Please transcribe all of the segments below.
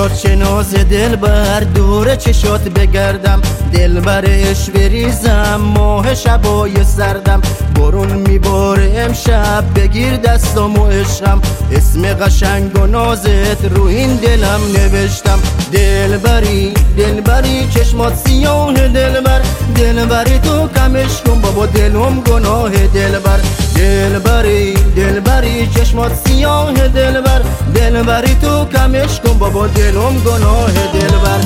چشات شناز دلبر دور چشات بگردم، دلبرش بریزم ماه شبای سردم. برون میباره امشب بگیر دستم و عشقم، اسم قشنگ و نازت رو این دلم نوشتم. دلبری دلبری چشمات سیاه دلبر، دلبری تو کمش کن بابا دلم گناه دلبر. دلبری دلبری چشمات سیاه دلبر، دلبری تو کمش کن بابا دلم گناه دلبر.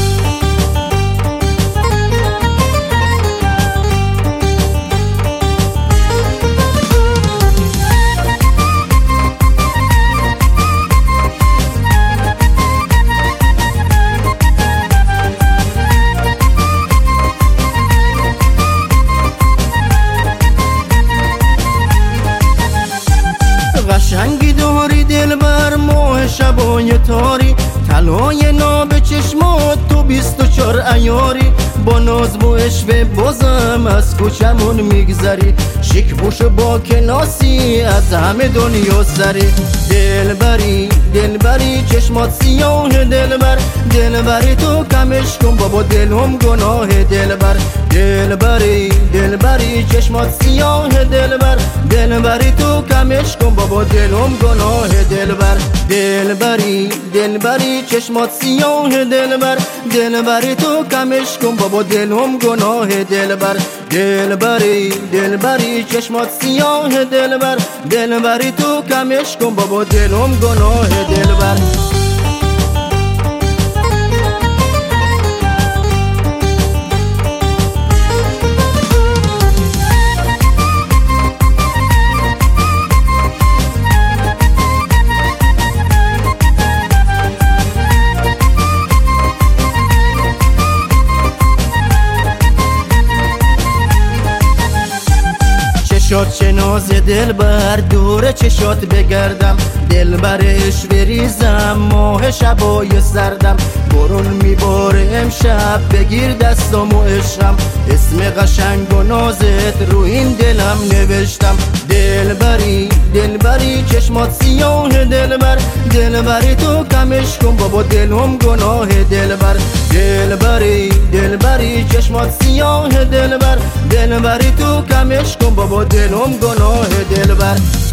قشنگی داری دلبر ماه شبای تاری، طلای ناب چشمات تو 24 عیاری. با ناز و عشوه بازم از کوچمون میگذری، شیک بوش با کناسی از همه دنیا سری. دلبری دلبری چشمات سیاه دلبر، دلبری تو کمش کن بابا دلم گناه دلبر. دلبری دلبری چشمات سیاه دلبر، دلبری تو کمش کن بابا دلم گناه دلبر. دلبری دلبری چشمات سیاه دلبر، دلبری تو کمش کن بابا دلم گناه دلبر. دلبری دلبری چشمات سیاه دلبر، دلبری تو کمش کن بابا دلم گناه دلبر. چشات شناز دلبر دور چشات بگردم، دلبرش بریزم ماه شبای سردم. برون میباره امشب بگیر دستم و عشقم، اسم قشنگ و نازت رو این دلم نوشتم. دلبری دلبری چشمات سیاه دلبر، دلبری تو کمش کن بابا دلم گناه دلبر. دلبری دلبری چشمات سیاه دلبر، دلبری تو کمش کن بابا دلم گناه دلبر.